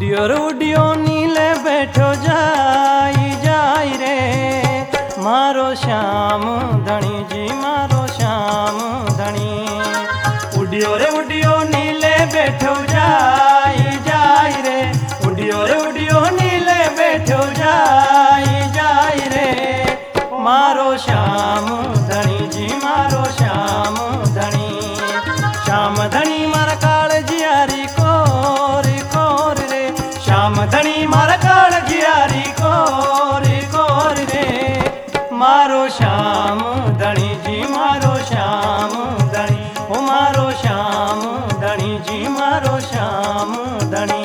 उडियो रे उडियो नीले बैठो जाई जाई रे मारो श्याम धनी जी मारो श्याम धनी। उडियो रे उडियो नीले बैठो जाई जाई रे उडियो रे उडियो नीले बैठो जाई जाई रे मारो श्याम धनी जी मारो श्याम धनी। श्याम धनी मारा काल जियारी कोर कोर रे श्याम धनी मारा काल जियारी कोर कोर रे मारो श्याम धनी जी मारो श्याम धनी ओ मारो श्याम धनी जी मारो श्याम धनी।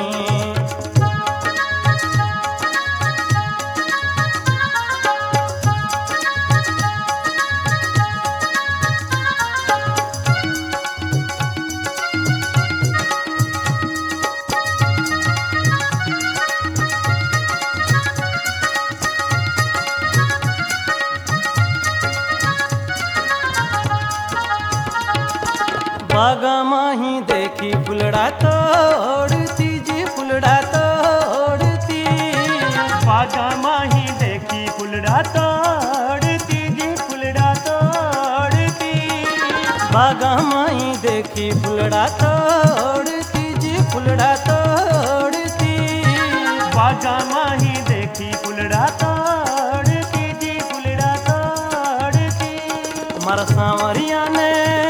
बागा माही देखी फुलड़ा तोड़ती जी फुलड़ा तोड़ती। बागा माही देखी फुलड़ा तोड़ती जी फुलड़ा तोड़ती। बागा माही देखी फुलड़ा तोड़ती जी फुलड़ा तोड़ती। बागा माही देखी फुलड़ा तोड़ती जी फुलड़ा तोड़ती। मारा सांवरिया ने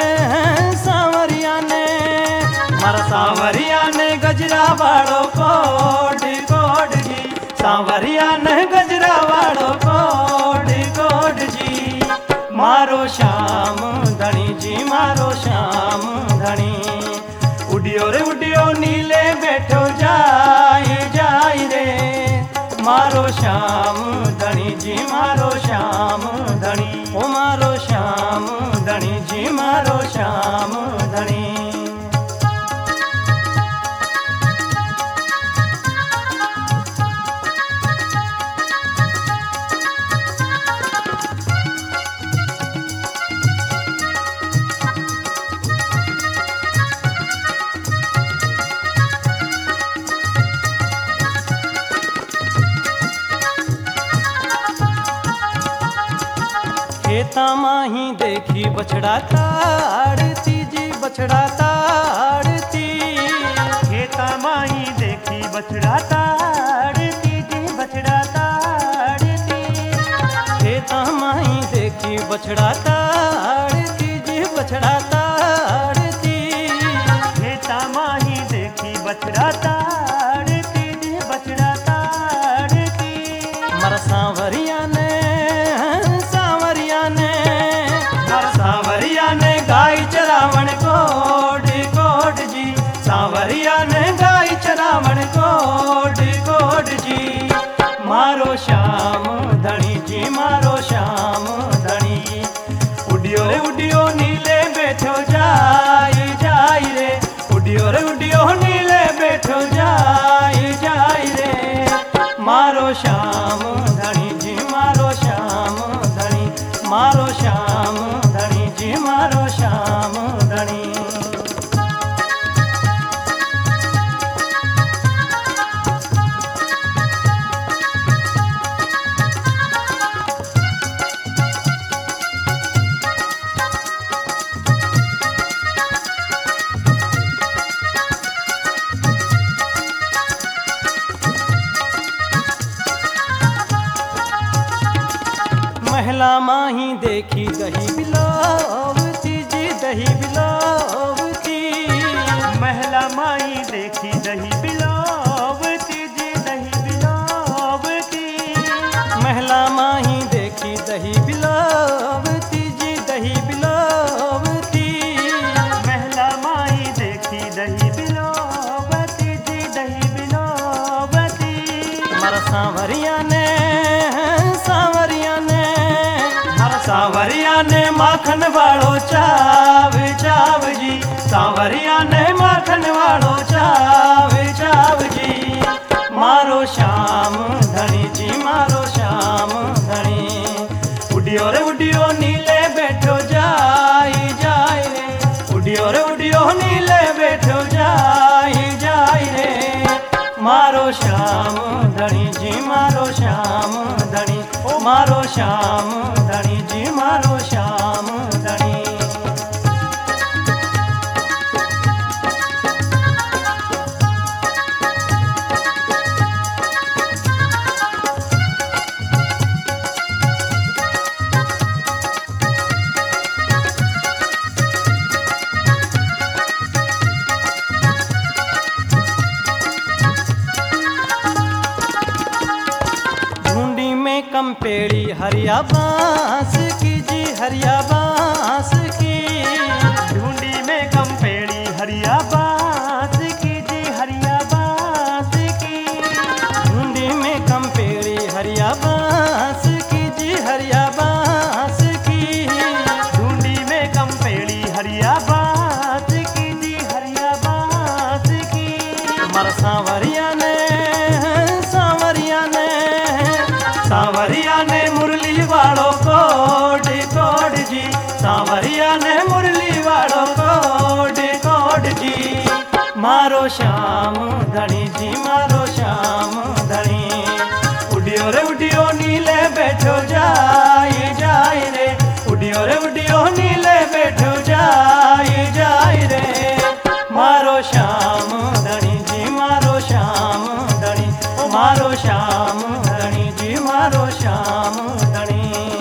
मारा सांवरिया ने गजरा वाड़ो कोड कोड जी सांवरिया ने गजरा वाड़ो कोड कोड जी मारो श्याम धनी जी मारो श्याम धनी। उडियो रे उडियो नीले बैठो जाई जाई रे मारो श्याम धनी जी मारो श्याम धनी ओ मारो श्याम धनी जी मारो श्याम धनी। खेता माही देखी बछड़ा ताड़ती जी बछड़ा ताड़ती। खेता माही देखी बछड़ा ताड़ती जी बछड़ा ताड़ती। खेता माही देखी बछड़ा ताड़ती जी बछड़ा ताड़ती। खेता माही देखी बछड़ा ताड़ती जी बछड़ा ताड़ती। मारा सांवरिया ने गाय चरावण कोड कोड जी सांवरिया ने गाय चरावण कोड कोड जी मारो श्याम धनी जी मारो श्याम धनी। उडियो रे उडियो नीले बैठो जाई जाई रे उडियो रे उडियो नीले बैठो जाई जाई रे मारो श्याम धनी जी मारो श्याम धनी मारो श्याम धनी जी मारो श्याम धनी। महिला माही देखी दही बिलावती जी दही बिलावती। महिला माही देखी दही बिलावती जी दही बिलावती। महिला माही देखी दही बिलावती जी दही बिलावती। महिला माही देखी दही बिलावती जी दही बिलावती। मारा सांवरिया ने सांवरिया ने माखन वालो चाव चाव जी सांवरिया ने माखन वालो चाव चाव जी मारो श्याम धनी जी मारो श्याम धनी। उडियो रे उडियो नीले बैठो जाई जाई रे उडियो रे उडियो नीले बैठो जाई जाई रे मारो श्याम धनी जी मारो श्याम धनी मारो श्याम धनी जी मारो श्याम धनी। कंपेड़ी हरिया बांस की जी हरिया बांस की, ढूंढी में कंपेड़ी हरिया बांस की जी हरिया बांस की, ढूंढी में कंपेड़ी हरिया बांस की जी हरिया बांस की, ढूंढी में कंपेड़ी हरिया बांस की जी हरिया बांस की। हमारा सांवरिया ने सांवरिया ने मुरली वालों कोड कोड जी, सांवरिया ने मुरली वालों कोड कोड जी। मारो श्याम धनी जी मारो श्याम धनी, उडियो रे उडियो नीले बैठो जाए जाए रे, उडियो रे उडियो नीले बैठो जाए जाए रे। मारो श्याम धनी जी मारो श्याम धनी मारो श्याम धनी जी मारो श्याम धनी।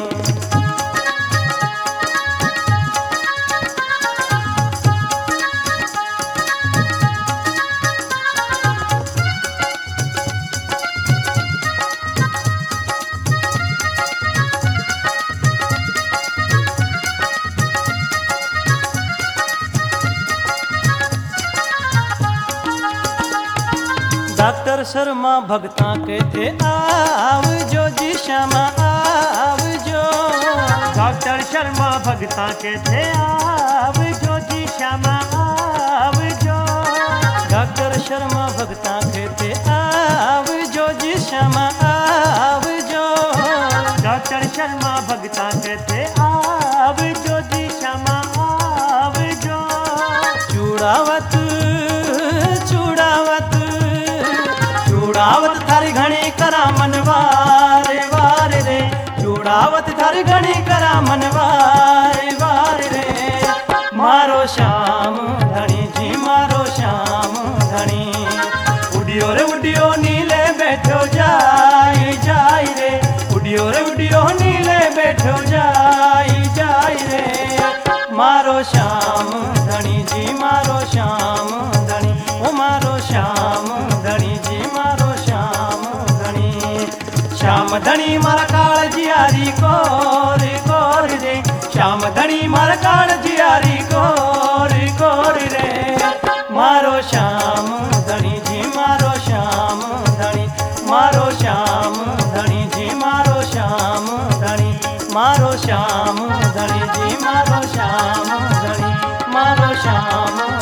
डॉक्टर शर्मा भगता के थे आव जो जी श्यामा आव जो, डॉक्टर शर्मा भगता के थे आव जो जी श्यामा आव जो, डॉक्टर शर्मा भगता के थे आव जो जी श्यामा आव जो, डॉक्टर शर्मा भगता के थे आव जो जी श्यामा आव जो। चूड़ावत चूड़ावत चूड़ावत थारी घणी करा मनवारे वारे रे, चूड़ावत थारी घणी करा मनवारे वारे रे। मारो श्याम धनी जी मारो श्याम धनी, उडियो रे उडियो नीले बैठो जाए जाए रे, उडियो रे उडियो नीले बैठो जाए जाए रे। मारो श्याम धनी जी मारो श्याम धनी ओ मारो श्याम धनी जी मारो श्याम धनी। श्याम धनी मारा काल जियारी कोर कोर रे, श्याम धनी मारा काल जियारी कोर कोर रे। मारो श्याम धनी जी मारो श्याम धनी मारो श्याम धनी जी मारो श्याम धनी मारो श्याम धनी जी मारो श्याम धनी मारो श्याम